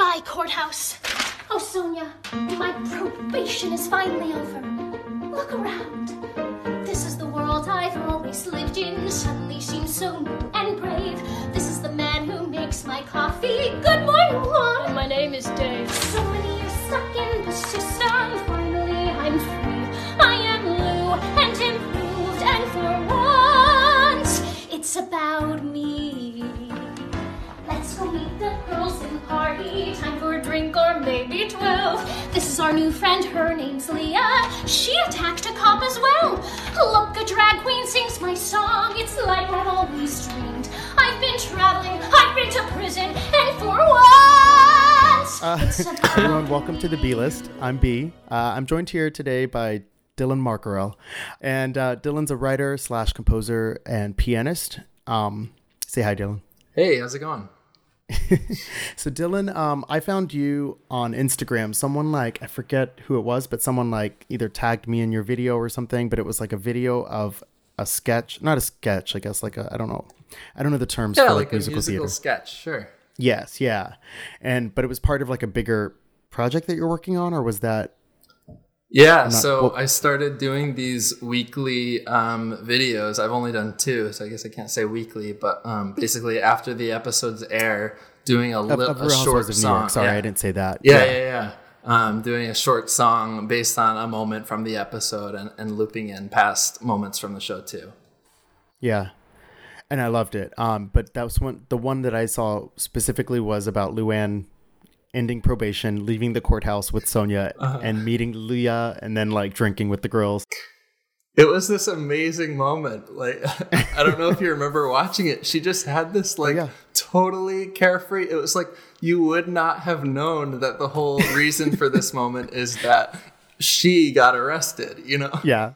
Goodbye, courthouse. Oh, Sonia, my probation is finally over. Look around. This is the world I've always lived in. Suddenly seems so new and brave. This is the man who makes my coffee. Good morning, Juan. My name is Dave. So many years stuck in the system. Finally, I'm free. I am Lou and improved. And for once, it's about me. Let's go meet the girls in party. Time for a drink or maybe 12. This is our new friend, her name's Leah. She attacked a cop as well. Look, a drag queen sings my song. It's like I've always dreamed. I've been traveling, I've been to prison, and for once, everyone, welcome to the B List. I'm B. I'm joined here today by Dylan Markarel. And Dylan's a writer / composer and pianist. Say hi, Dylan. Hey, how's it going? So Dylan, I found you on Instagram. Someone I forget who it was, but someone either tagged me in your video or something, but it was a video of a sketch, not a sketch, I guess I don't know the terms for musical theater. Sketch, sure. Yes, yeah. But it was part of a bigger project that you're working on, or was that? Yeah, I started doing these weekly videos. I've only done 2, so I guess I can't say weekly, but basically after the episodes air, doing a short song. Sorry, I didn't say that. Yeah. Doing a short song based on a moment from the episode and looping in past moments from the show too. Yeah, and I loved it. But that was the one that I saw specifically was about Luann ending probation, leaving the courthouse with Sonia, and meeting Leah, and then drinking with the girls. It was this amazing moment. I don't know if you remember watching it. She just had this totally carefree. It was you would not have known that the whole reason for this moment is that she got arrested, you know? Yeah.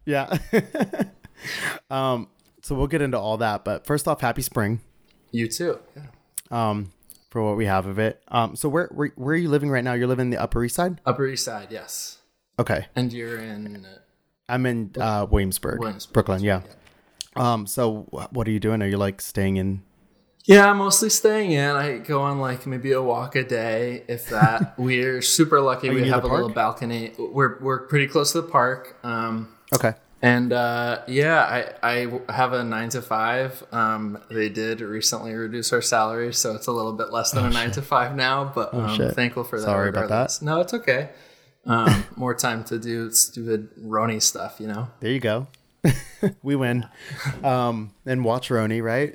So we'll get into all that, but first off, happy spring. You too. Yeah. For what we have of it. So where are you living right now? You're living in the Upper East Side? Upper East Side, yes. Okay. And you're in? I'm in Williamsburg, Brooklyn, yeah. So what are you doing? Are you staying in? Yeah, I'm mostly staying in. I go on maybe a walk a day, if that. We're super lucky. We have a little balcony. We're pretty close to the park. Okay. And I have a 9 to 5. They did recently reduce our salary, so it's a little bit less than a 9 to 5 now. But I'm thankful for that. Sorry about that. No, it's okay. More time to do stupid Roni stuff, you know. There you go. We win. And watch Roni, right?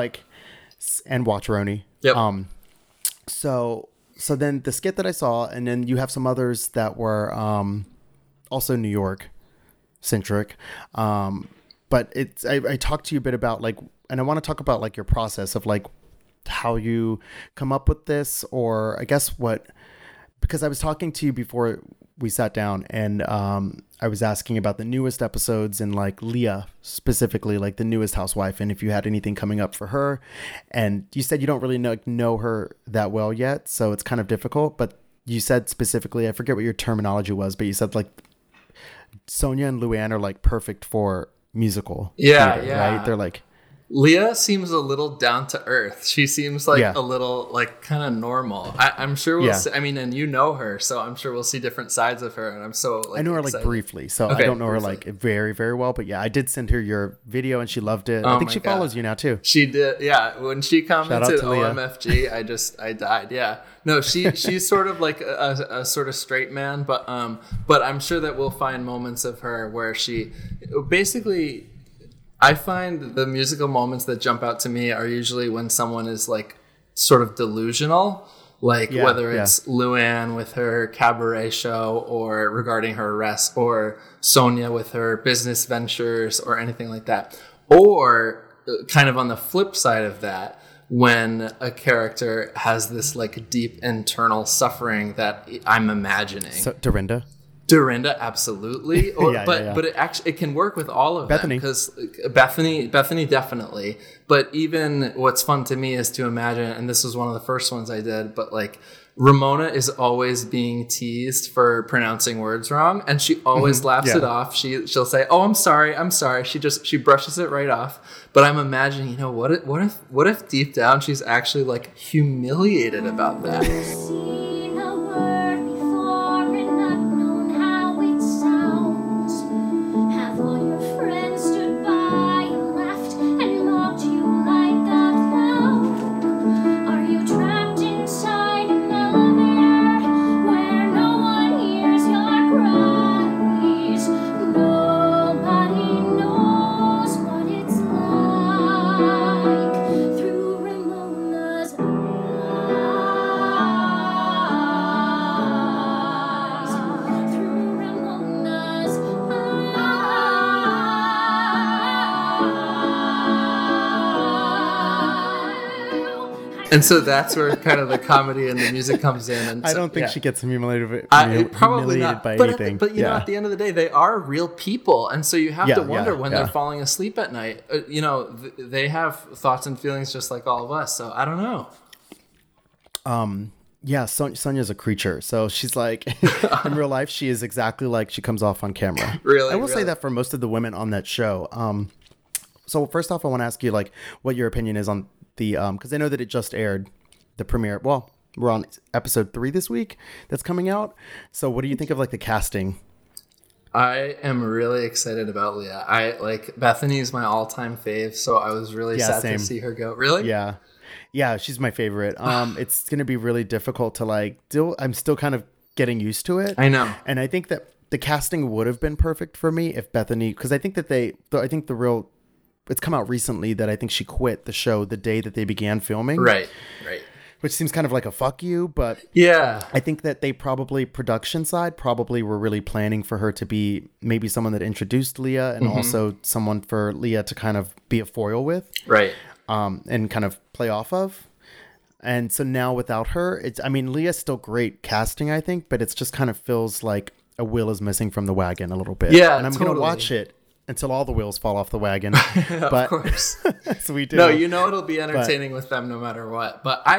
And watch Roni. Yep. So then the skit that I saw, and then you have some others that were also New York centric, but I talked to you a bit about and I want to talk about your process of how you come up with this, or I guess because I was talking to you before we sat down, and I was asking about the newest episodes and Leah specifically, the newest housewife, and if you had anything coming up for her, and you said you don't really know her that well yet, so it's kind of difficult, but you said specifically, I forget what your terminology was, but you said Sonia and Luann are perfect for musical theater, right? They're Leah seems a little down to earth. She seems a little kind of normal. I'm sure we'll see. I mean, and you know her, so I'm sure we'll see different sides of her. And I'm so I know her excited. Briefly, so I don't know her very, very well. But yeah, I did send her your video, and she loved it. I think she follows you now too. She did, yeah. When she commented OMFG, I died. Yeah, no, she's sort of a sort of straight man, but I'm sure that we'll find moments of her where she basically. I find the musical moments that jump out to me are usually when someone is sort of delusional, whether it's Luann with her cabaret show, or regarding her arrest, or Sonia with her business ventures, or anything like that. Or kind of on the flip side of that, when a character has this deep internal suffering that I'm imagining. So, Dorinda? Dorinda, absolutely. But it can work with all of Bethany. them, because Bethany definitely. But even what's fun to me is to imagine, and this was one of the first ones I did, but like Ramona is always being teased for pronouncing words wrong, and she always laughs it off. She'll say, "Oh, I'm sorry." She brushes it right off. But I'm imagining, you know, what if deep down she's actually like humiliated about that? Seen a word before and not known how it sounds. Have all your friends stood by and laughed and mocked you like a clown? Are you trapped inside an elevator where no one hears your cries? Nobody knows what it's like through Ramona's eyes. Through Ramona's eyes. And so that's where kind of the comedy and the music comes in. And I so, don't think yeah. she gets humiliated, Probably not by but anything. But you know, at the end of the day, they are real people, and so you have to wonder when they're falling asleep at night. You know, they have thoughts and feelings just like all of us. So I don't know. Yeah, Sonya's a creature. So she's like, in real life, she is exactly like she comes off on camera. Really? I will say that for most of the women on that show. So first off, I want to ask you like what your opinion is on the, because I know that it just aired the premiere. Well, we're on episode 3 this week that's coming out. So what do you think of like the casting? I am really excited about Leah. I like Bethany is my all-time fave, so I was really sad to see her go. Really? Yeah, she's my favorite. It's going to be really difficult to like I'm still kind of getting used to it. I know. And I think that the casting would have been perfect for me if Bethany, because I think that it's come out recently that I think she quit the show the day that they began filming. Right. Which seems kind of like a fuck you, but yeah, I think that they production side were really planning for her to be maybe someone that introduced Leah and also someone for Leah to kind of be a foil with. Right. And kind of play off of. And so now without her, Leah's still great casting, I think, but it's just kind of feels like a wheel is missing from the wagon a little bit. Yeah, and I'm going to watch it until all the wheels fall off the wagon. Of course. So we do. No, you know it'll be entertaining with them no matter what. But I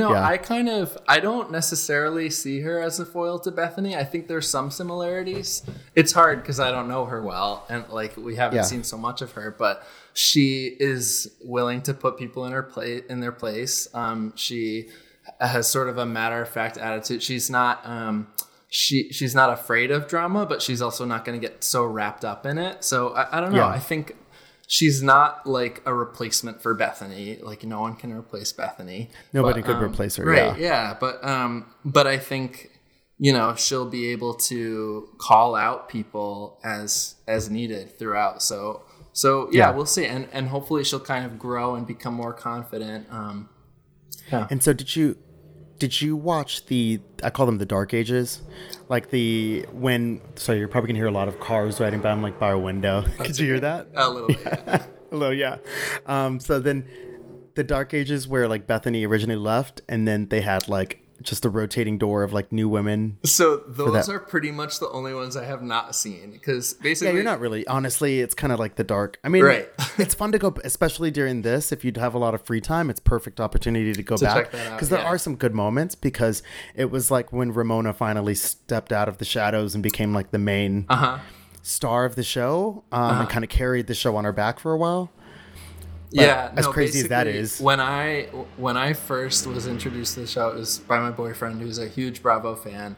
don't necessarily see her as a foil to Bethany. I think there's some similarities. It's hard because I don't know her well, and like we haven't seen so much of her. But she is willing to put people in their place. She has sort of a matter of fact attitude. She's not. She's not afraid of drama, but she's also not going to get so wrapped up in it. So I don't know. Yeah. I think she's not like a replacement for Bethany. Like no one can replace Bethany. Nobody could replace her. Right. Yeah. But I think, you know, she'll be able to call out people as needed throughout. So yeah, we'll see. And hopefully she'll kind of grow and become more confident. And so did you watch I call them the dark ages, like so you're probably gonna hear a lot of cars riding by. I'm like by a window. Could you hear that? A little bit. Yeah. A little, yeah. So then the dark ages where like Bethany originally left, and then they had like just a rotating door of like new women. So those are pretty much the only ones I have not seen, because basically you're not really, honestly, it's kind of like the dark. I mean, right. It's fun to go, especially during this, if you'd have a lot of free time, it's perfect opportunity to go back, because there are some good moments, because it was like when Ramona finally stepped out of the shadows and became like the main star of the show, and kind of carried the show on her back for a while. But as crazy as that is, when I first was introduced to the show, it was by my boyfriend, who's a huge Bravo fan.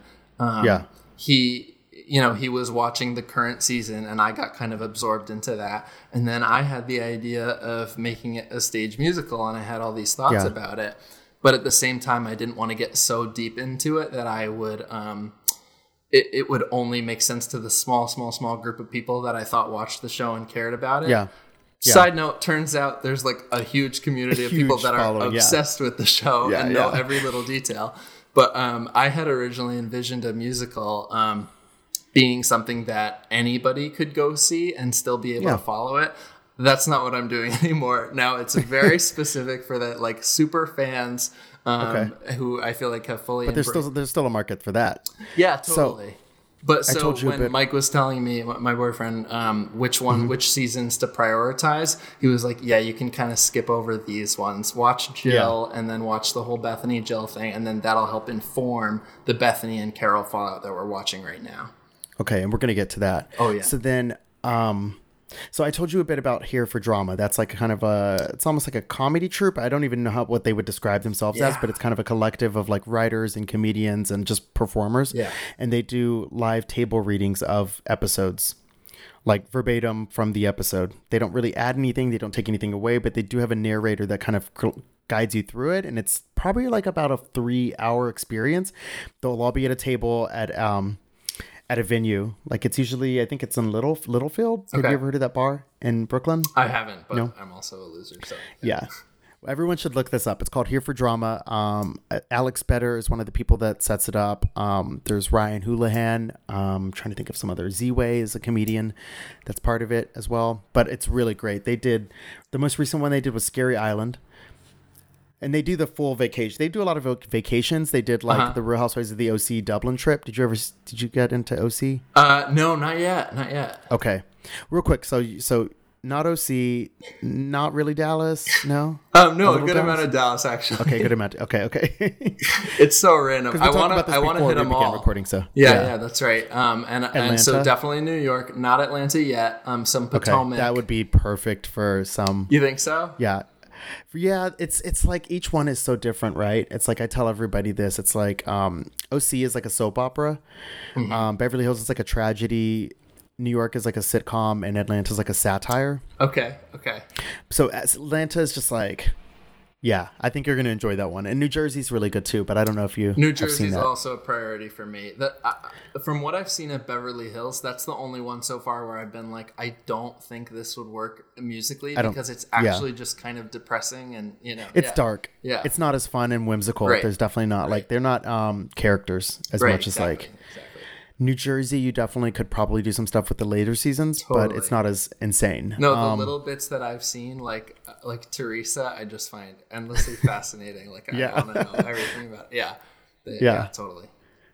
He was watching the current season, and I got kind of absorbed into that. And then I had the idea of making it a stage musical, and I had all these thoughts about it. But at the same time, I didn't want to get so deep into it that I would it would only make sense to the small group of people that I thought watched the show and cared about it. Yeah. Side note, turns out there's like a huge community of people that are obsessed with the show and know every little detail. But I had originally envisioned a musical being something that anybody could go see and still be able to follow it. That's not what I'm doing anymore. Now it's very specific for the like super fans who I feel like have fully. But there's still a market for that. Yeah, totally. But so when Mike was telling me, my boyfriend, which seasons to prioritize, he was like, yeah, you can kind of skip over these ones. Watch Jill and then watch the whole Bethany Jill thing. And then that'll help inform the Bethany and Carol fallout that we're watching right now. Okay. And we're going to get to that. Oh, yeah. So then, so I told you a bit about Here for Drama. That's like kind of it's almost like a comedy troupe. I don't even know what they would describe themselves as, but it's kind of a collective of like writers and comedians and just performers. Yeah. And they do live table readings of episodes, like verbatim from the episode. They don't really add anything. They don't take anything away, but they do have a narrator that kind of guides you through it. And it's probably like about a 3-hour experience. They'll all be at a table at a venue. Like it's usually, I think it's in Littlefield. Have you ever heard of that bar in Brooklyn? I haven't, but I'm also a loser. So yeah. Everyone should look this up. It's called Here for Drama. Alex Better is one of the people that sets it up. There's Ryan Houlihan. I'm trying to think of some other. Z-Way is a comedian that's part of it as well. But it's really great. The most recent one they did was Scary Island. And they do the full vacation. They do a lot of vacations. They did like the Real Housewives of the OC Dublin trip. Did you get into OC? No, not yet. Okay. Real quick. So not OC, not really Dallas. No. No, a good amount of Dallas actually. Okay, good amount. Okay. It's so random. I want to hit them all. Recording, so yeah, that's right. And so definitely New York, not Atlanta yet. Some Potomac. Okay, that would be perfect for some. You think so? Yeah. Yeah, it's like each one is so different, right? It's like I tell everybody this. It's like OC is like a soap opera. Beverly Hills is like a tragedy. New York is like a sitcom, and Atlanta is like a satire. Okay. So Atlanta is just like, yeah, I think you're going to enjoy that one. And New Jersey's really good too, but I don't know if you New Jersey's also a priority for me. From what I've seen at Beverly Hills, that's the only one so far where I've been like, I don't think this would work musically because it's actually just kind of depressing and, It's dark. Yeah. It's not as fun and whimsical. Right. There's definitely not like, they're not characters as much as like New Jersey. You definitely could probably do some stuff with the later seasons, but it's not as insane. No, the little bits that I've seen, like Teresa, I just find endlessly fascinating. Like I want to know everything about it. Yeah, totally.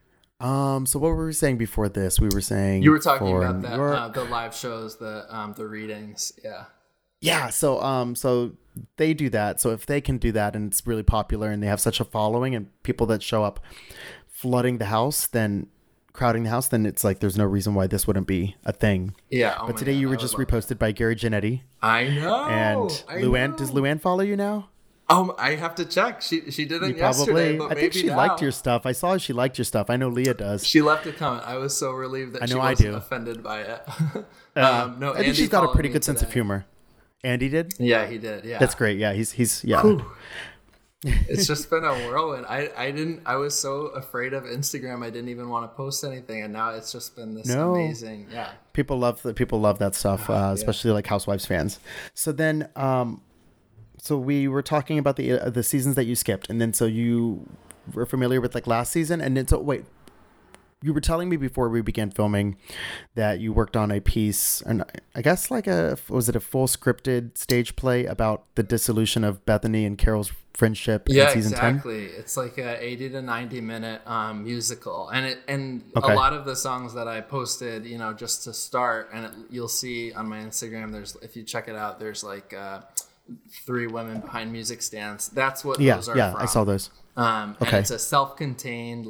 So what were we saying before this? We were saying you were talking about that the live shows, the readings. Yeah. So they do that. So if they can do that and it's really popular and they have such a following and people that show up flooding the house, crowding the house, then it's like there's no reason why this wouldn't be a thing. Yeah. But today you were just reposted by Gary Janetti. I know. And Luann, does Luann follow you now? I have to check. She didn't yesterday, but I think she liked your stuff. I saw she liked your stuff. I know Leah does. She left a comment. I was so relieved that she wasn't offended by it. No, I think she's got a pretty good sense of humor. Andy did? Yeah, he did. Yeah. That's great. Yeah, he's yeah. Whew. It's just been a whirlwind. I was so afraid of Instagram. I didn't even want to post anything, and now it's just been this amazing. Yeah. People love that stuff, especially like Housewives fans. So then, so we were talking about the seasons that you skipped, and then so you were familiar with like last season, and then so wait, you were telling me before we began filming that you worked on a piece, and I guess like was it a full scripted stage play about the dissolution of Bethany and Carol's friendship in season 10? Yeah, exactly. It's like a 80 to 90 minute musical, and a lot of the songs that I posted, just to start, and you'll see on my Instagram. If you check it out, there's like 3 women behind music stands. That's what those are. Yeah, from. I saw those. And it's a self-contained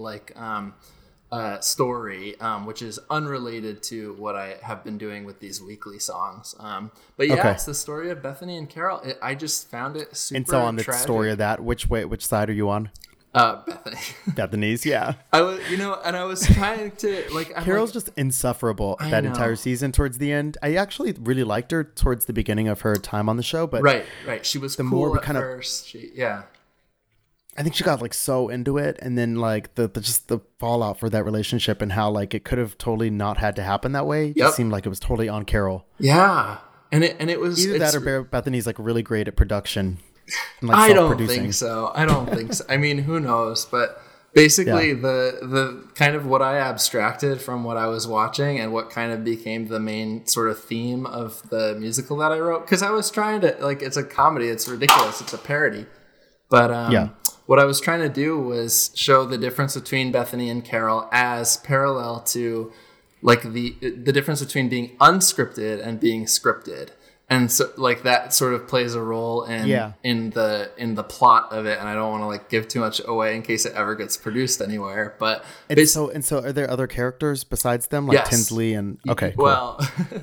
story, which is unrelated to what I have been doing with these weekly songs. But it's the story of Bethany and Carol. I just found it super And so on the tragic. Story of that, which side are you on? Bethany. Bethany's, yeah. I was, and I was trying to Carol's just insufferable that entire season towards the end. I actually really liked her towards the beginning of her time on the show, but right. She was the cool more we at first. I think she got like so into it, and then like the fallout for that relationship and how like it could have totally not had to happen that way. It just seemed like it was totally on Carol. Yeah, and it was either that or Bethany's like really great at production. And, like, I don't think so. I mean, who knows? But basically, the kind of what I abstracted from what I was watching and what kind of became the main sort of theme of the musical that I wrote, because I was trying to it's a comedy. It's ridiculous. It's a parody, but what I was trying to do was show the difference between Bethany and Carol as parallel to like the difference between being unscripted and being scripted. And so like that sort of plays a role in the plot of it. And I don't want to like give too much away in case it ever gets produced anywhere. But so are there other characters besides them, like Tinsley and okay? Cool. Well,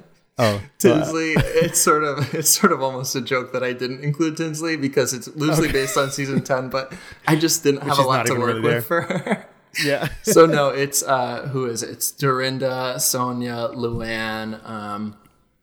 Tinsley, it's sort of almost a joke that I didn't include Tinsley because it's loosely based on season 10, but I just didn't have a lot to work with for her. Yeah. So no, it's who is it? It's Dorinda, Sonia, Luann,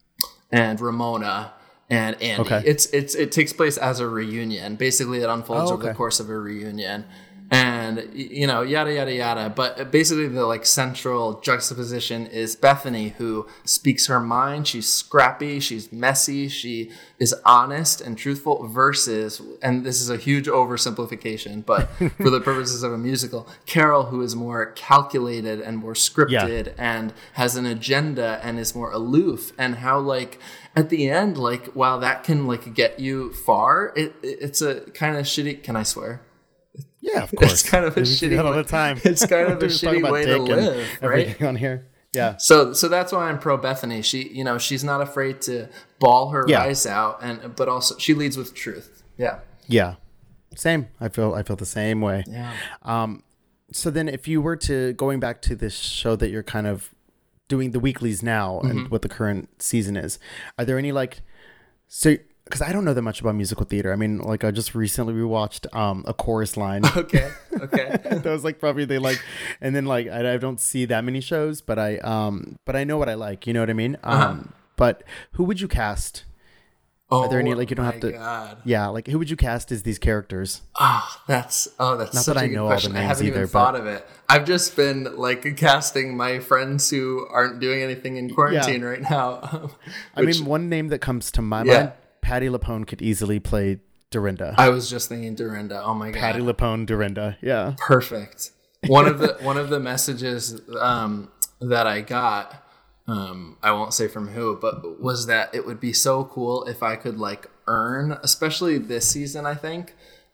and Ramona and Andy. Okay. It takes place as a reunion. Basically, it unfolds over the course of a reunion. And, you know, yada, yada, yada. But basically the, like, central juxtaposition is Bethany, who speaks her mind. She's scrappy. She's messy. She is honest and truthful versus, and this is a huge oversimplification, but for the purposes of a musical, Carol, who is more calculated and more scripted and has an agenda and is more aloof. And how, like, at the end, like, while that can, like, get you far, it's a kind of shitty, can I swear? Yeah, of course. It's kind of a shitty all the time. It's kind of a shitty way to live, right? On here, yeah. So that's why I'm pro Bethany. She's not afraid to bawl her eyes out, but also she leads with truth. Yeah. Yeah. Same. I feel the same way. Yeah. So then, if you were to going back to this show that you're kind of doing the weeklies now and what the current season is, are there any because I don't know that much about musical theater. I mean, like I just recently rewatched A Chorus Line. Okay. That was like probably and then like I don't see that many shows, but I know what I like. You know what I mean? But who would you cast? Are there any like you don't have to? God. Yeah, like who would you cast as these characters? That's not such that a I good know question. all the names I haven't either, even thought of it. I've just been like casting my friends who aren't doing anything in quarantine right now. I mean, one name that comes to my mind. Patti LuPone could easily play Dorinda. I was just thinking Dorinda. Oh my god. Patti LuPone, Dorinda. Yeah. Perfect. One of the messages that I got, I won't say from who, but was that it would be so cool if I could like earn, especially this season, I think,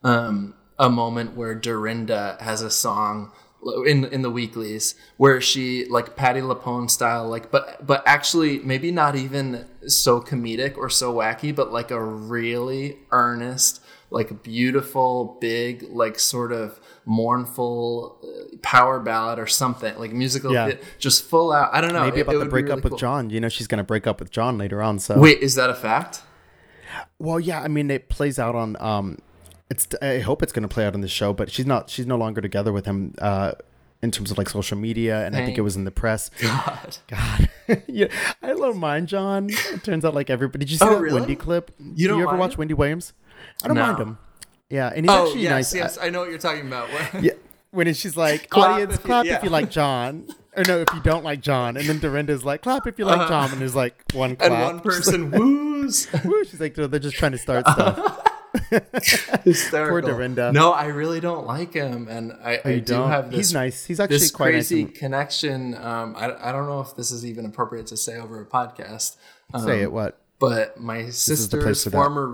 a moment where Dorinda has a song in the weeklies where she like Patti LuPone style, like but actually maybe not even so comedic or so wacky, but like a really earnest, like beautiful, big, like sort of mournful power ballad or something like musical, just full out. I don't know. Maybe about the breakup really with John. You know, she's going to break up with John later on. So wait, is that a fact? Well, yeah. I mean, it plays out on. I hope it's going to play out in the show, but she's no longer together with him in terms of like social media, and I think it was in the press. God. Yeah, I don't mind John. It turns out like everybody. Did you see that really? Wendy clip? You ever watch Wendy Williams? I don't mind him. Yeah, and he's actually nice. Yes, I know what you're talking about. Yeah, when she's like, audience, clap if you like John. Or no, if you don't like John. And then Dorinda's like, clap if you like John. And there's like one clap. And one person woos. Woo. She's like, they're just trying to start stuff. Hysterical. Poor Dorinda. No, I really don't like him, and I do have this. He's nice. He's actually this quite crazy nice connection. I don't know if this is even appropriate to say over a podcast. Say it. What? But my sister's former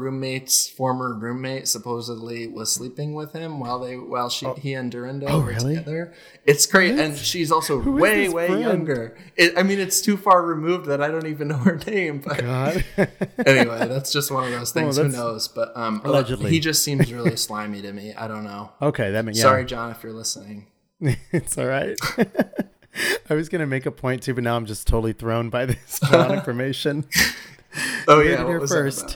roommate supposedly was sleeping with him while he and Dorinda were together. It's crazy, and she's also way younger. It's too far removed that I don't even know her name. But anyway, that's just one of those things. Who knows? But allegedly, he just seems really slimy to me. I don't know. Okay, that means sorry, John, if you're listening. It's all right. I was gonna make a point too, but now I'm just totally thrown by this information. Oh yeah, what was first?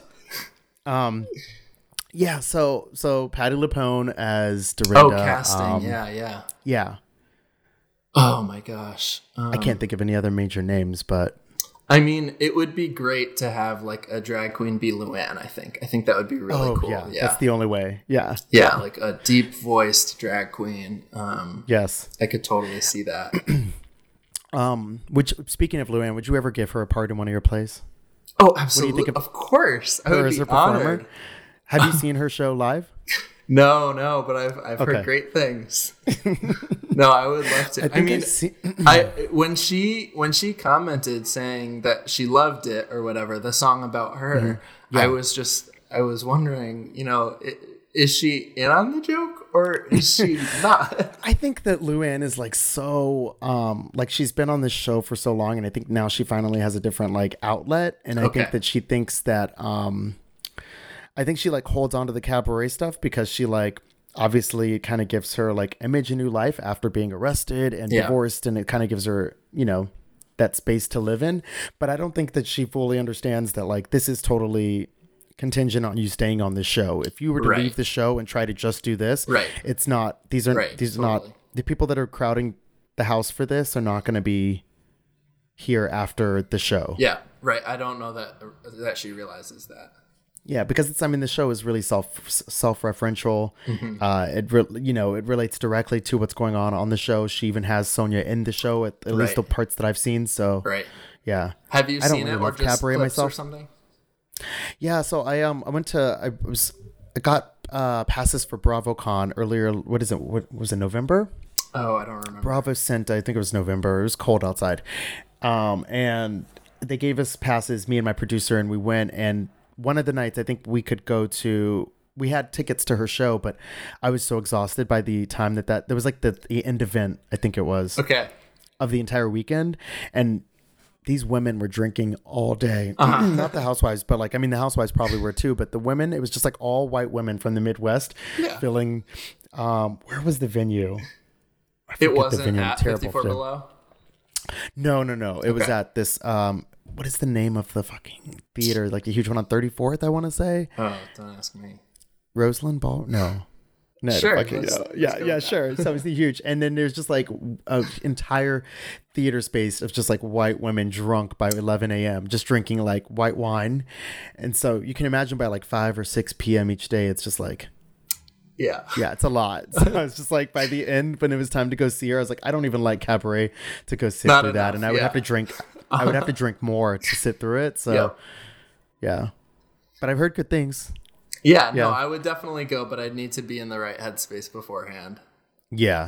Yeah. So Patti LuPone as Dorinda. Oh, casting. Yeah. Oh my gosh, I can't think of any other major names, but I mean, it would be great to have like a drag queen be Luann. I think that would be really cool. Yeah, that's the only way. Yeah, like a deep voiced drag queen. Yes, I could totally see that. Which, speaking of Luann, would you ever give her a part in one of your plays? Oh, absolutely. What do you think of course. I would be honored. Have you seen her show live? No, but I've heard great things. No, I would love to. When she commented saying that she loved it or whatever, the song about her, I was wondering, is she in on the joke or is she not? I think that Luann is like so like she's been on this show for so long, and I think now she finally has a different like outlet, and I think that she thinks that I think she like holds on to the cabaret stuff because she like obviously it kind of gives her like image a new life after being arrested and divorced, and it kind of gives her, you know, that space to live in. But I don't think that she fully understands that like this is totally contingent on you staying on this show. If you were to leave the show and try to just do this, it's not, these are not the people that are crowding the house for this are not going to be here after the show. Yeah, right. I don't know that she realizes that. Yeah, because it's, I mean, the show is really self-referential. It relates directly to what's going on the show. She even has Sonia in the show at least the parts that I've seen. So yeah. Have you seen it or just cabaret myself or something? Yeah, so I got passes for BravoCon earlier. What was it, November? Oh, I don't remember. Bravo sent, I think it was November. It was cold outside. And they gave us passes, me and my producer, and we went, and one of the nights I think we could go to, we had tickets to her show, but I was so exhausted by the time that there was like the end event, I think it was. Okay. Of the entire weekend. And these women were drinking all day. Not the housewives, but like, I mean, the housewives probably were too, but the women, it was just like all white women from the Midwest filling, where was the venue? It wasn't at 54 Below? No. It was at this, what is the name of the fucking theater? Like the huge one on 34th, I want to say. Oh, don't ask me. Roseland Ball? No. Sure. Yeah, sure. So it's huge. And then there's just like an entire theater space of just like white women drunk by 11 a.m., just drinking like white wine. And so you can imagine by like 5 or 6 p.m. each day, it's just like, yeah, it's a lot. So it's just like by the end, when it was time to go see her, I was like, I don't even like cabaret to go sit through that. And I would have to drink, more to sit through it. So yeah, but I've heard good things. Yeah, no, I would definitely go, but I'd need to be in the right headspace beforehand. Yeah.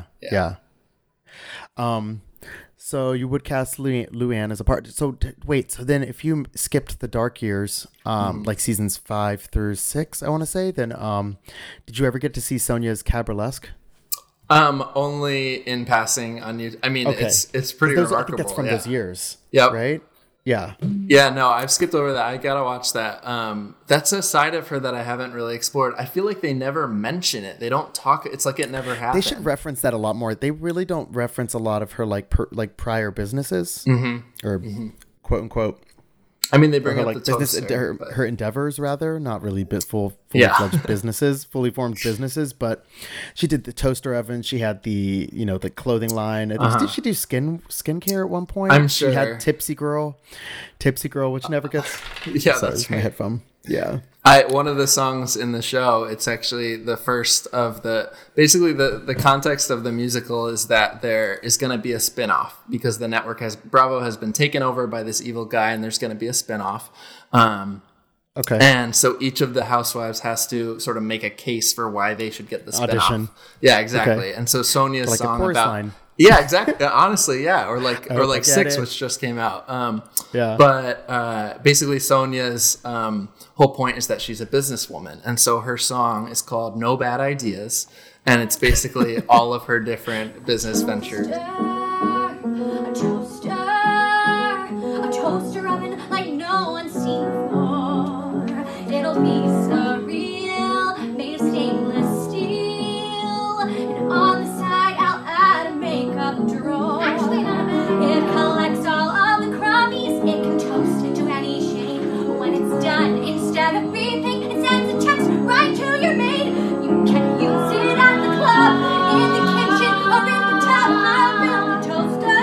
So you would cast Luann as a part. So wait, so then if you skipped the dark years, like seasons 5 through 6, I want to say, then did you ever get to see Sonia's Caburlesque? Only in passing on YouTube. I mean, it's pretty remarkable. I think that's from those years. Yep. Right? Yeah. Yeah, no, I've skipped over that. I gotta watch that. That's a side of her that I haven't really explored. I feel like they never mention it. They don't talk. It's like it never happened. They should reference that a lot more. They really don't reference a lot of her like prior businesses or quote unquote. I mean, they bring up like the business, toaster, her endeavors, rather, not really fully-fledged fully formed businesses, but she did the toaster oven. She had the clothing line. Did she do skincare at one point? I'm sure. She had Tipsy Girl, which never gets. That's my headphone. Yeah. One of the songs in the show, it's actually the first of basically the context of the musical is that there is going to be a spinoff because the network Bravo has been taken over by this evil guy, and there's going to be a spinoff. Okay. And so each of the housewives has to sort of make a case for why they should get the spinoff. Audition. Yeah, exactly. Okay. And so Sonia's like song a chorus about line. Yeah, exactly. Honestly, yeah, or like 6, which just came out. But basically, Sonia's whole point is that she's a businesswoman, and so her song is called "No Bad Ideas," and it's basically all of her different business ventures. A toaster oven like no one's seen before. It'll be surreal, made of stainless steel, and on the side I'll add a makeup drawer. Actually, it collects all of the crummies. It can toast into any shape. When it's done, instead of beeping, it sends a text right to your maid. You can use it at the club, in the kitchen, or in the tub. I'll build a toaster.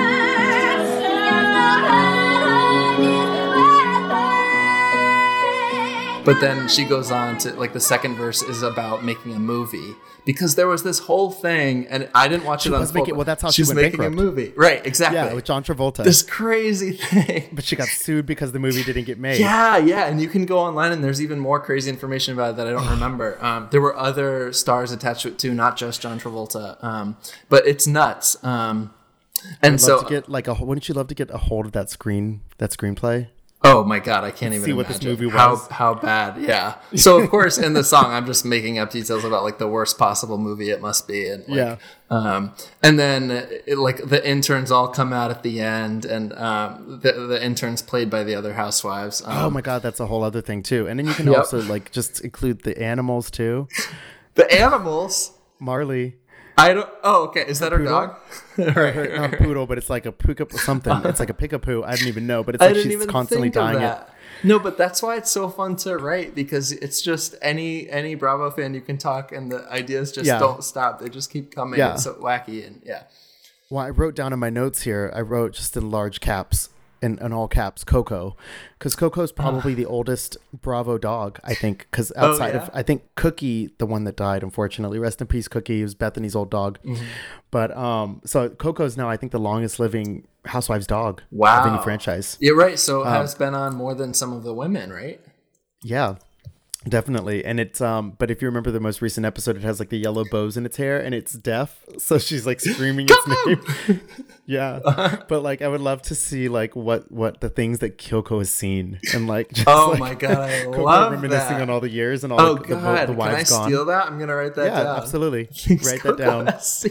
But then she goes on to, like, the second verse is about making a movie. Because there was this whole thing, and I didn't watch it on full. Well, that's how she went bankrupt. She's making a movie. Right, exactly. Yeah, with John Travolta. This crazy thing. But she got sued because the movie didn't get made. Yeah, and you can go online, and there's even more crazy information about it that I don't remember. There were other stars attached to it, too, not just John Travolta. But it's nuts. And so... wouldn't you love to get a hold of that screenplay? Oh my god, I can't even see what imagine this movie was. How bad. Yeah. So of course in the song I'm just making up details about like the worst possible movie it must be, and like, and then like the interns all come out at the end, and the interns played by the other housewives. Oh my god, that's a whole other thing too. And then you can also like just include the animals too. The animals. Marley. I don't. Oh, okay. Is that her dog? Not poodle, but it's like a puka something. It's like a pickapoo. I didn't even know, but it's like she's constantly dying it. No, but that's why it's so fun to write, because it's just any Bravo fan you can talk, and the ideas just don't stop. They just keep coming. Yeah. It's so wacky and Well, I wrote down in my notes here. I wrote just in large caps. In all caps, Coco, because Coco's probably the oldest Bravo dog, I think, because outside of, I think Cookie, the one that died, unfortunately, rest in peace, Cookie, he was Bethany's old dog. Mm-hmm. But so Coco's now, I think, the longest living Housewives dog of any franchise. You're right. So it has been on more than some of the women, right? Yeah. Definitely. And it's but if you remember the most recent episode, it has like the yellow bows in its hair and it's deaf, so she's like screaming its name. But like I would love to see like what the things that Kyoko has seen, and like just, my god, I Coco love reminiscing that. on all the years and all the wives Can I gone. steal that? I'm gonna write that down. Yeah, absolutely. Write that down.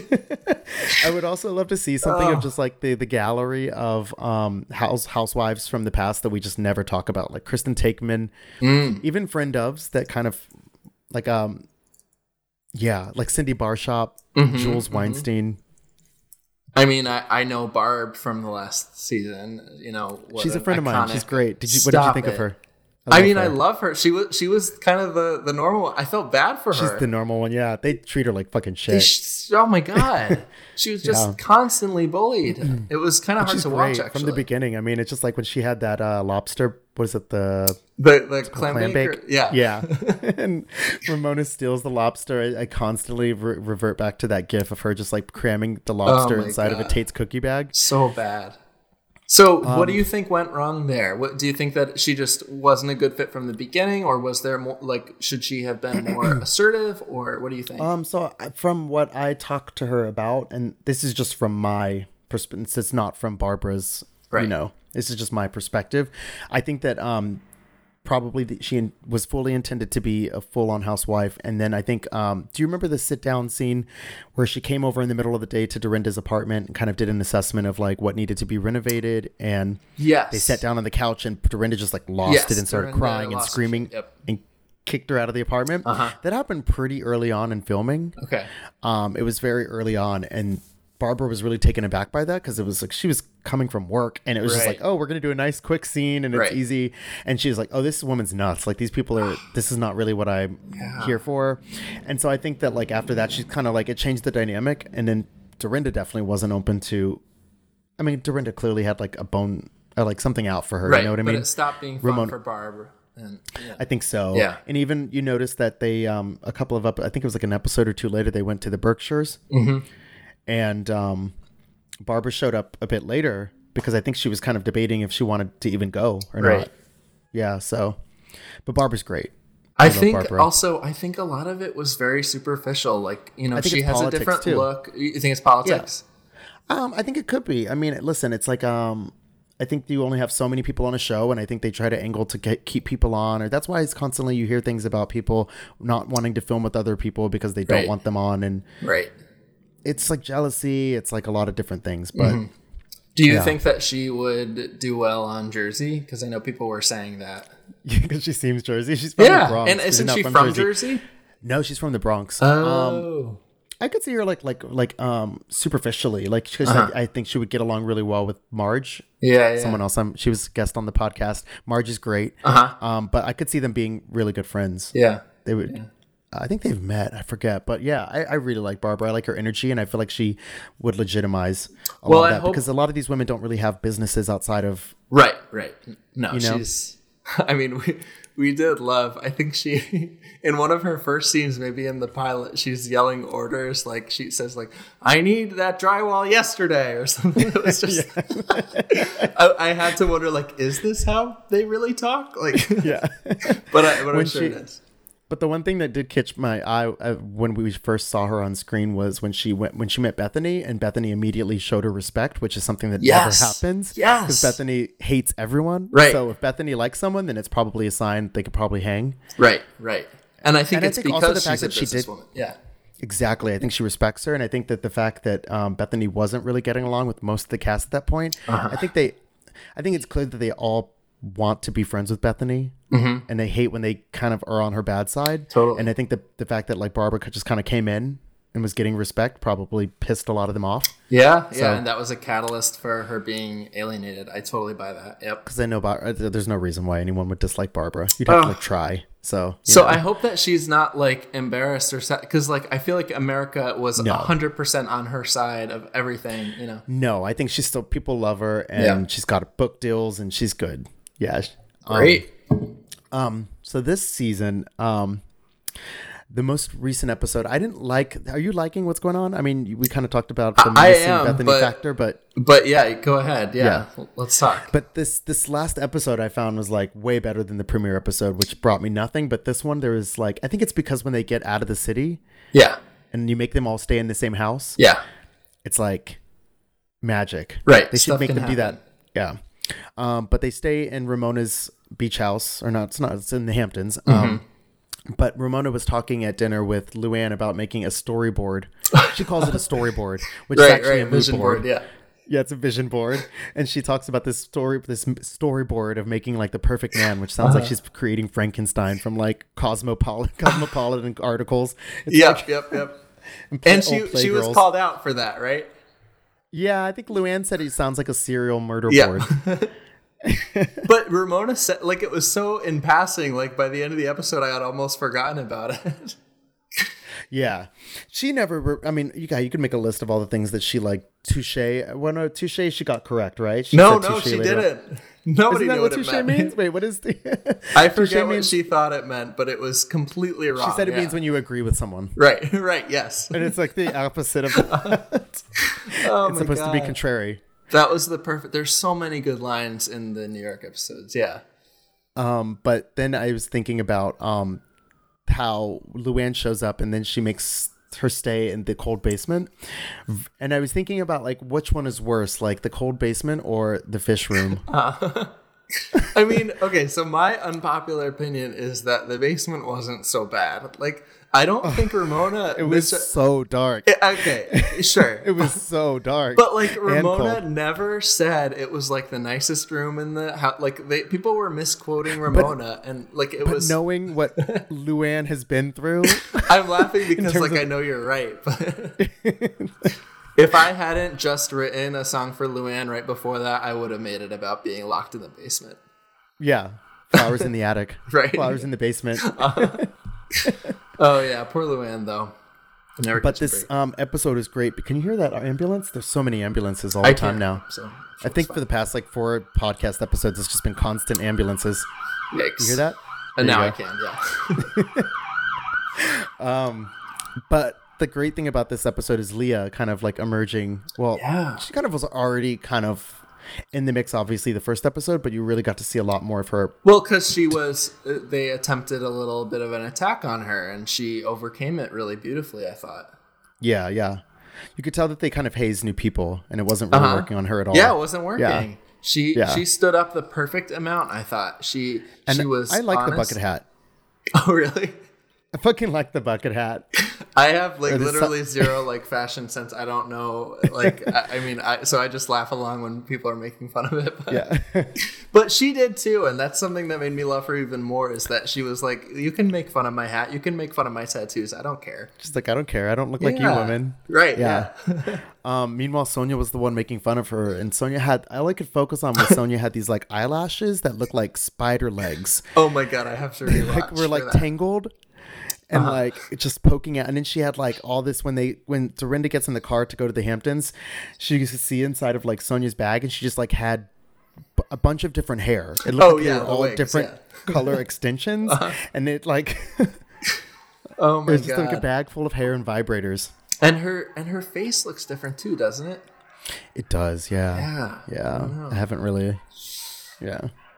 I would also love to see something of just like the gallery of housewives from the past that we just never talk about, like Kristen Takeman, even friend ofs that kind of like like Cindy Barshop, Jules Weinstein. I mean, I know Barb from the last season. You know, she's a friend of mine. She's great. What did you think of her? I love her. She was kind of the normal one. I felt bad for her. She's the normal one. Yeah, they treat her like fucking shit. Oh my god, she was just constantly bullied. It was kind of hard to watch actually from the beginning. I mean, it's just like when she had that lobster. What is it? The clam bake? Yeah. And Ramona steals the lobster. I constantly revert back to that gif of her just like cramming the lobster inside of a Tate's cookie bag. So bad. So what do you think went wrong there? What do you think, that she just wasn't a good fit from the beginning, or was there more, like, should she have been more assertive, or what do you think? So from what I talked to her about, and this is just from my perspective, it's not from Barbara's, this is just my perspective. I think that probably she was fully intended to be a full-on housewife. And then I think, do you remember the sit-down scene where she came over in the middle of the day to Dorinda's apartment and kind of did an assessment of like what needed to be renovated? And they sat down on the couch and Dorinda just like lost it and started crying and screaming and kicked her out of the apartment. That happened pretty early on in filming. Okay. It was very early on, and Barbara was really taken aback by that, because it was like she was coming from work and it was just like, oh, we're gonna do a nice quick scene and it's easy, and she's like, oh, this woman's nuts, like these people are, this is not really what I'm here for. And so I think that like after that she's kind of like, it changed the dynamic. And then Dorinda definitely wasn't open to, I mean, Dorinda clearly had like a bone or like something out for her, you know what I mean? But it stopped being fun for Barbara. And, I think so. Yeah. And even you notice that they a couple of I think it was like an episode or two later, they went to the Berkshires. And Barbara showed up a bit later because I think she was kind of debating if she wanted to even go or not. Yeah, so. But Barbara's great. I think Barbara. Also, I think a lot of it was very superficial. Like, she has a different look. You think it's politics? Yeah. I think it could be. I mean, listen, it's like, I think you only have so many people on a show, and I think they try to angle to keep people on. Or that's why it's constantly you hear things about people not wanting to film with other people because they don't want them on. And it's like jealousy. It's like a lot of different things. But do you think that she would do well on Jersey? Because I know people were saying that. Because she seems Jersey. She's from the Bronx. And isn't she from Jersey? No, she's from the Bronx. Oh. I could see her like superficially, like because I think she would get along really well with Marge. Someone else. She was a guest on the podcast. Marge is great. But I could see them being really good friends. Yeah, they would. Yeah. I think they've met. I forget, but yeah, I really like Barbara. I like her energy, and I feel like she would legitimize a lot of that because a lot of these women don't really have businesses outside of right. No, she's. I mean, we did love. I think she in one of her first scenes, maybe in the pilot, she's yelling orders. Like she says, like, "I need that drywall yesterday" or something. It was just. I had to wonder, like, is this how they really talk? Like, yeah. but I'm sure it is. But the one thing that did catch my eye when we first saw her on screen was when she met Bethany, and Bethany immediately showed her respect, which is something that never happens. Yes, because Bethany hates everyone. Right. So if Bethany likes someone, then it's probably a sign they could probably hang. Right. And I think it's because also the fact she's a that she did. businesswoman. Yeah. Exactly. I think she respects her, and I think that the fact that Bethany wasn't really getting along with most of the cast at that point, I think it's clear that they all want to be friends with Bethany, and they hate when they kind of are on her bad side. Totally. And I think the fact that like Barbara just kind of came in and was getting respect probably pissed a lot of them off. Yeah, and that was a catalyst for her being alienated. I totally buy that. Yep. Because I know there's no reason why anyone would dislike Barbara. You'd have to like try. So I hope that she's not like embarrassed or sad, because like I feel like America was 100% on her side of everything. You know. No, I think she's still, people love her, and she's got book deals, and she's good. Yeah. Great. So this season, the most recent episode, I didn't like. Are you liking what's going on? I mean, we kind of talked about the missing Bethany factor, but yeah, go ahead. Yeah, let's talk. But this last episode I found was like way better than the premiere episode, which brought me nothing. But this one, there was like, I think it's because when they get out of the city, and you make them all stay in the same house, it's like magic. Right, they should make them do that. Yeah. But they stay in Ramona's beach house, or not? It's in the Hamptons. But Ramona was talking at dinner with Luann about making a storyboard. She calls it a storyboard, which is actually a mood board. Yeah, it's a vision board. And she talks about this storyboard of making like the perfect man, which sounds like she's creating Frankenstein from like cosmopolitan articles. It's yep. And she was called out for that, right? Yeah, I think Luann said he sounds like a serial murder board. But Ramona said, like, it was so in passing, like by the end of the episode I had almost forgotten about it. Yeah, she never. I mean, you could make a list of all the things that she like. Touche. Well, no, touche. She got correct, right? She didn't. Nobody knew what touche means. Wait, what is the? I forget what she thought it meant, but it was completely wrong. She said it means when you agree with someone. Right. Yes. And it's like the opposite of that. It's supposed to be contrary. That was the perfect. There's so many good lines in the New York episodes. Yeah. But then I was thinking about how Luann shows up and then she makes her stay in the cold basement, and I was thinking about like which one is worse, like the cold basement or the fish room. I mean, okay, so my unpopular opinion is that the basement wasn't so bad. Like, I don't think Ramona... It was so dark. Okay, sure. It was so dark. But, like, Ramona never said it was, like, the nicest room in the house. Like, people were misquoting Ramona, and, like, it was... knowing what Luann has been through... I'm laughing because, like, I know you're right, but... If I hadn't just written a song for Luann right before that, I would have made it about being locked in the basement. Yeah. Flowers in the attic. Right. Flowers in the basement. Oh, yeah. Poor Luann, though. But this episode is great. Can you hear that ambulance? There's so many ambulances all the time now. So I think for the past, like, 4 podcast episodes, it's just been constant ambulances. Yikes. You hear that? And now I can, yeah. But... the great thing about this episode is Leah kind of like emerging. Well, she kind of was already kind of in the mix, obviously, the first episode, but you really got to see a lot more of her. Well, because they attempted a little bit of an attack on her, and she overcame it really beautifully, I thought. Yeah. You could tell that they kind of hazed new people, and it wasn't really working on her at all. Yeah, it wasn't working. Yeah. She stood up the perfect amount, I thought. She was I like honest. The bucket hat. Oh, really? I fucking like the bucket hat. I have like literally zero like fashion sense. I don't know. Like, so I just laugh along when people are making fun of it. But, yeah. But she did too. And that's something that made me love her even more, is that she was like, you can make fun of my hat. You can make fun of my tattoos. I don't care. She's like, I don't care. I don't look like you women. Right. Yeah. Meanwhile, Sonia was the one making fun of her. And Sonia had, all I could focus on was Sonia had these like eyelashes that looked like spider legs. Oh my God. I have to rewatch. Like were like tangled. And like just poking out, and then she had like all this when Dorinda gets in the car to go to the Hamptons, she used to see inside of like Sonia's bag, and she just like had a bunch of different hair. It looked like they were all wigs, different color extensions, and it like oh my God, it was just like a bag full of hair and vibrators. And her face looks different too, doesn't it? It does, yeah. I haven't really,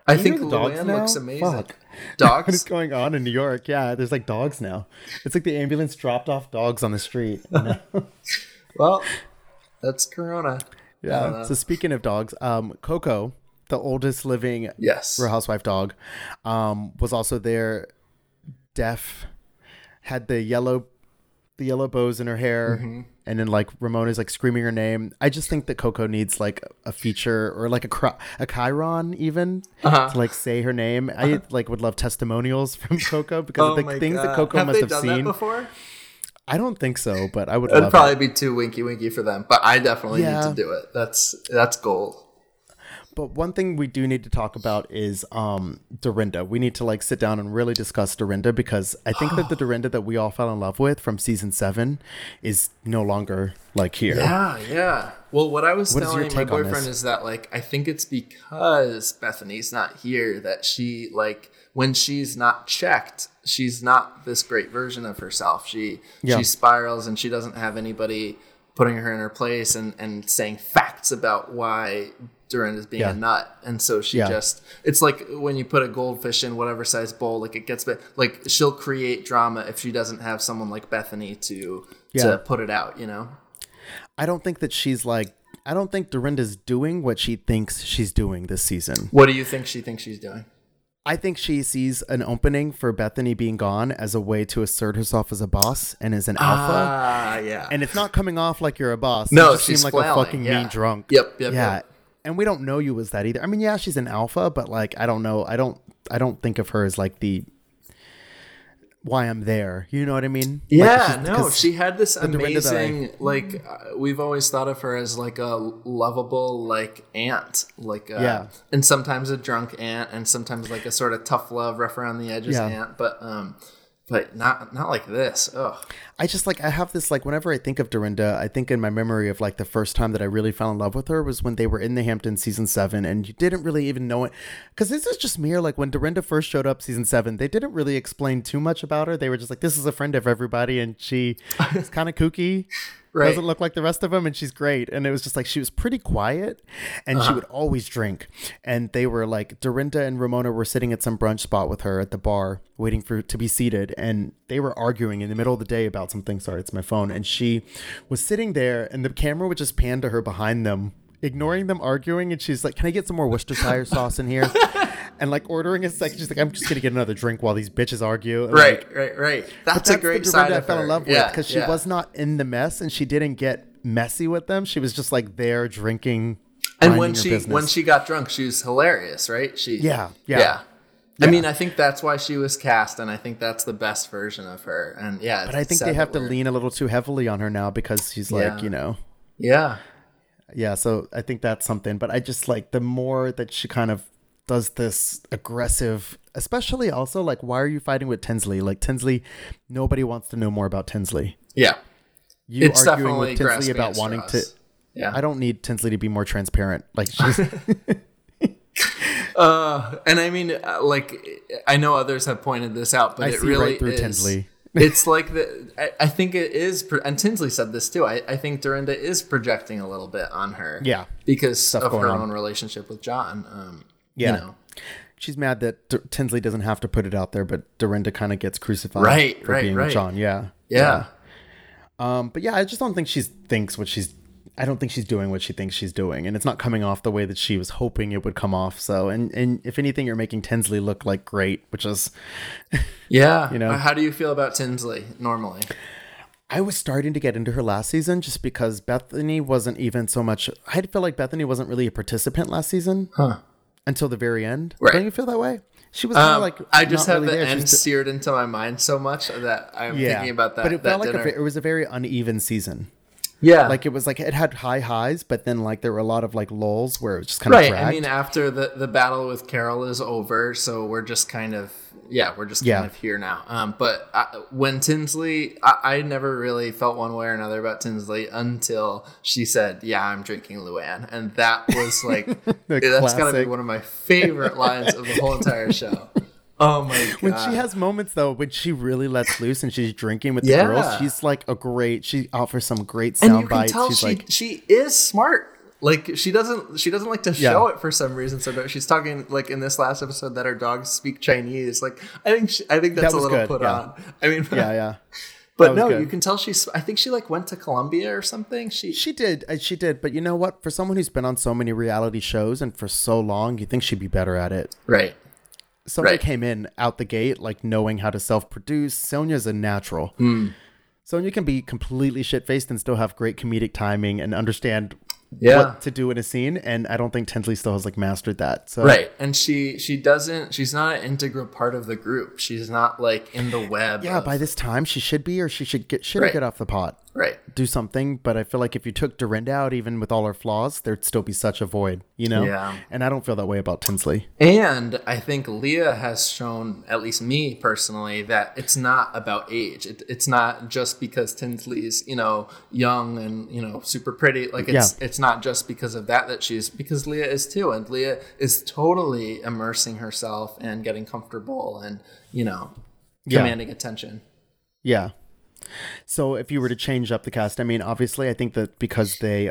I think Luann looks amazing. Fuck. Dogs? What is going on in New York? Yeah, there's like dogs now. It's like the ambulance dropped off dogs on the street. You know? Well, that's Corona. Yeah. So speaking of dogs, Coco, the oldest living Real Housewife dog, was also there. Deaf, had the yellow bows in her hair, and then like Ramona's like screaming her name. I just think that Coco needs like a feature or like a chyron even to like say her name. I like would love testimonials from Coco because of the things that Coco must have seen. That before? I don't think so, but I would. It'd probably be too winky for them, but I definitely need to do it. That's gold. But one thing we do need to talk about is Dorinda. We need to like sit down and really discuss Dorinda because I think that the Dorinda that we all fell in love with from season 7 is no longer like here. Yeah. Well, what I was telling my boyfriend is that like I think it's because Bethany's not here that she like when she's not checked, she's not this great version of herself. She spirals and she doesn't have anybody putting her in her place and saying facts about why Dorinda's being a nut. And so she just, it's like when you put a goldfish in whatever size bowl, like it gets, like she'll create drama if she doesn't have someone like Bethany to put it out, you know? I don't think that I don't think Dorinda's doing what she thinks she's doing this season. What do you think she thinks she's doing? I think she sees an opening for Bethany being gone as a way to assert herself as a boss and as an alpha. Yeah. And it's not coming off like you're a boss. No, you just seem like a fucking mean drunk. Yep. And we don't know you as that either. I mean, she's an alpha, but like I don't know. I don't think of her as like the why I'm there. You know what I mean? Yeah, like she had this amazing like we've always thought of her as like a lovable like aunt, like and sometimes a drunk aunt and sometimes like a sort of tough love, rough around the edges aunt, but not like this. Ugh. I just like I have this like whenever I think of Dorinda, I think in my memory of like the first time that I really fell in love with her was when they were in the Hamptons season 7 and you didn't really even know it because this is just me. Or like when Dorinda first showed up season 7, they didn't really explain too much about her. They were just like, this is a friend of everybody and she is kind of kooky. Right. Doesn't look like the rest of them and she's great. And it was just like she was pretty quiet and she would always drink. And they were like Dorinda and Ramona were sitting at some brunch spot with her at the bar waiting to be seated, and they were arguing in the middle of the day about something. Sorry, it's my phone. And she was sitting there and the camera would just pan to her behind them, ignoring them arguing, and she's like, can I get some more Worcestershire sauce in here? And like ordering a second, she's like, I'm just gonna get another drink while these bitches argue. And right. That's a great side of her. I fell in love with because she was not in the mess and she didn't get messy with them. She was just like there drinking. And when she got drunk, she was hilarious, right? Yeah. I mean, I think that's why she was cast, and I think that's the best version of her. And but I think they have to lean a little too heavily on her now because she's like, you know. Yeah. So I think that's something. But I just like the more that she kind of does this aggressive, especially also like, why are you fighting with Tinsley? Like Tinsley, nobody wants to know more about Tinsley. Yeah. It's arguing with Tinsley about wanting to. Yeah. I don't need Tinsley to be more transparent. Like she's. And I mean, like, I know others have pointed this out, but it really right through is. Tinsley. It's like I think it is, and Tinsley said this too. I think Dorinda is projecting a little bit on her. Yeah. Because stuff of her own relationship with John. You know. She's mad that Tinsley doesn't have to put it out there, but Dorinda kind of gets crucified for being with John. Yeah. But yeah, I just don't think I don't think she's doing what she thinks she's doing, and it's not coming off the way that she was hoping it would come off. So, and if anything, you're making Tinsley look like great, which is, yeah. You know, how do you feel about Tinsley normally? I was starting to get into her last season just because Bethany wasn't even so much. I feel like Bethany wasn't really a participant last season until the very end. Right. Don't you feel that way? She was kind of like I just have really the end seared into my mind so much that I'm thinking about that. But it felt like it was a very uneven season. Yeah. Like it was like it had high highs, but then like there were a lot of like lulls where it was just kind of dragged. I mean, after the battle with Carol is over, so we're just kind of kind of here now. But when Tinsley, I never really felt one way or another about Tinsley until she said, "Yeah, I'm drinking Luann," and that was like that's got to be one of my favorite lines of the whole entire show. Oh my god! When she has moments though, when she really lets loose and she's drinking with the girls, she's like she offers some great sound bites. She's she is smart. Like she doesn't like to show it for some reason. So she's talking like in this last episode that her dogs speak Chinese. Like I think that's a little good. put on. I mean, yeah. But no, you can tell I think she like went to Columbia or something. She did. But you know what? For someone who's been on so many reality shows and for so long, you think she'd be better at it. Right. Sonia came in out the gate like knowing how to self-produce. Sonia's a natural. Sonia can be completely shit-faced and still have great comedic timing and understand what to do in a scene, and I don't think Tinsley still has like mastered that. So and she's not an integral part of the group. She's not like in the web. By this time she should be, or she should get off the pot. Do something. But I feel like if you took Dorinda out, even with all her flaws, there'd still be such a void, you know? Yeah. And I don't feel that way about Tinsley. And I think Leah has shown, at least me personally, that it's not about age. It's not just because Tinsley's, young and, super pretty. Like it's not just because of that because Leah is too. And Leah is totally immersing herself and getting comfortable and, commanding attention. Yeah. So if you were to change up the cast, I mean, obviously, I think that because they,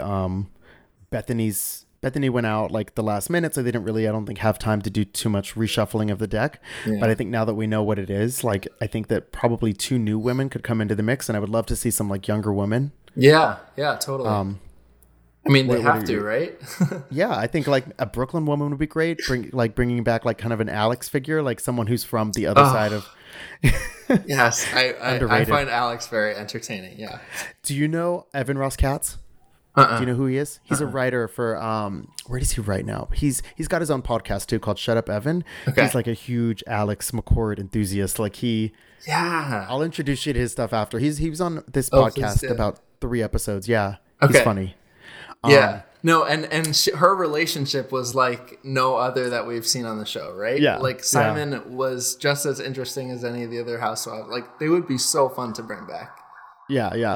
Bethany went out like the last minute, so they didn't really, I don't think, have time to do too much reshuffling of the deck. Yeah. But I think now that we know what it is, like, I think that probably 2 new women could come into the mix, and I would love to see some like younger women. Yeah, totally. I mean, they have to, right? Yeah, I think like a Brooklyn woman would be great. Bringing back like kind of an Alex figure, like someone who's from the other side of. Yes, I find Alex very entertaining. Yeah. Do you know Evan Ross Katz? Do you know who he is? He's a writer for where does he write now? He's got his own podcast too called Shut Up Evan. Okay. He's like a huge Alex McCord enthusiast. Like I'll introduce you to his stuff after. He was on this podcast about 3 episodes. Yeah. Okay. He's funny. Yeah. No, and her relationship was like no other that we've seen on the show, right? Yeah. Like Simon was just as interesting as any of the other housewives. Like they would be so fun to bring back. Yeah.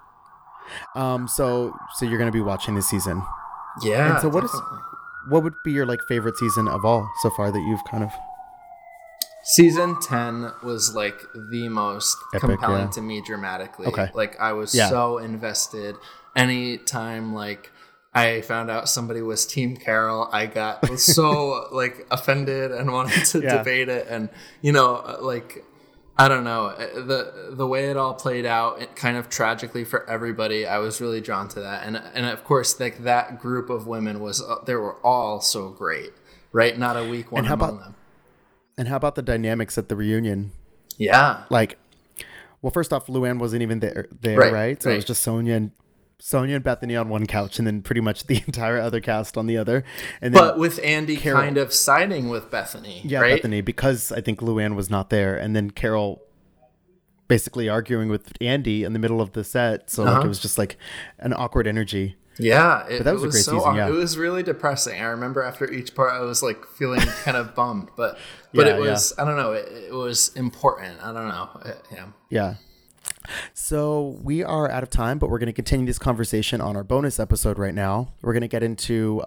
So you're gonna be watching this season. Yeah. And so what would be your like favorite season of all so far that you've kind of? Season 10 was like the most compelling to me dramatically. Okay. Like I was so invested. Anytime like I found out somebody was Team Carol, I got so like offended and wanted to debate it. And, like, I don't know, the way it all played out, it kind of tragically for everybody, I was really drawn to that. And of course, like that group of women they were all so great, right? Not a weak one among them. And how about the dynamics at the reunion? Yeah. Like, well, first off, Luann wasn't even there, right? So it was just Sonia and Bethany on one couch, and then pretty much the entire other cast on the other. And then but with Andy Carol, kind of siding with Bethany, right? Bethany, because I think Luann was not there, and then Carol basically arguing with Andy in the middle of the set. So like, it was just like an awkward energy. Yeah, but that was a great season. Yeah. It was really depressing. I remember after each part, I was like feeling kind of bummed, but it was I don't know. It was important. I don't know. Yeah. So we are out of time, but we're going to continue this conversation on our bonus episode right now. We're going to get into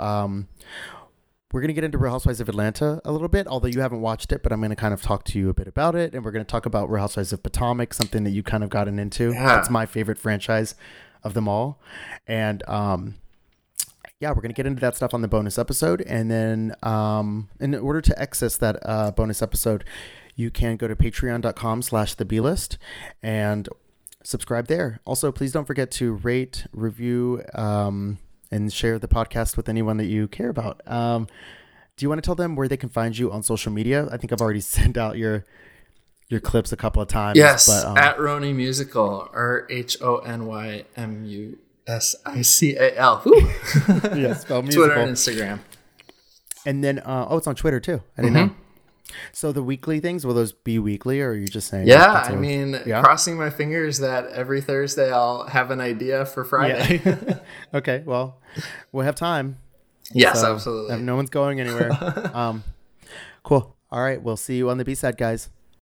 Real Housewives of Atlanta a little bit, although you haven't watched it, but I'm going to kind of talk to you a bit about it. And we're going to talk about Real Housewives of Potomac, something that you kind of gotten into. Yeah. It's my favorite franchise of them all. And we're going to get into that stuff on the bonus episode. And then in order to access that bonus episode, you can go to patreon.com/theblist and subscribe there. Also, please don't forget to rate, review, and share the podcast with anyone that you care about. Do you want to tell them where they can find you on social media? I think I've already sent out your clips a couple of times. Yes, but, at Rony Musical, RHONYMUSICAL. Yes, spell musical. Twitter and Instagram. And then, it's on Twitter too. I didn't know. So the weekly things, will those be weekly, or are you just saying? Yeah, crossing my fingers that every Thursday I'll have an idea for Friday. Yeah. Okay, well, we'll have time. Yes, so absolutely. No one's going anywhere. Cool. All right, we'll see you on the B-side, guys.